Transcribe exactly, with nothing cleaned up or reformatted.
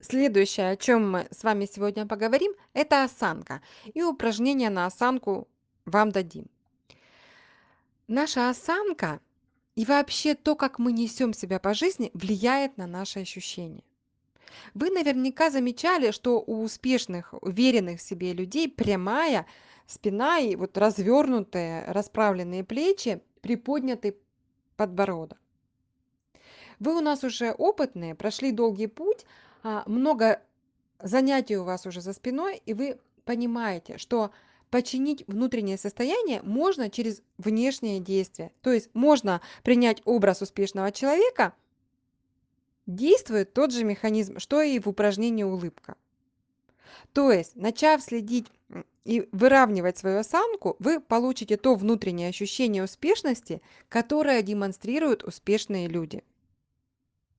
Следующее, о чем мы с вами сегодня поговорим, это осанка. И упражнения на осанку вам дадим. Наша осанка и вообще то, как мы несем себя по жизни, влияет на наши ощущения. Вы наверняка замечали, что у успешных, уверенных в себе людей прямая спина и вот развернутые, расправленные плечи, приподнятый подбородок. Вы у нас уже опытные, прошли долгий путь, а, много занятий у вас уже за спиной, и вы понимаете, что починить внутреннее состояние можно через внешнее действие. То есть можно принять образ успешного человека, действует тот же механизм, что и в упражнении улыбка. То есть, начав следить м, и выравнивать свою осанку, вы получите то внутреннее ощущение успешности, которое демонстрируют успешные люди.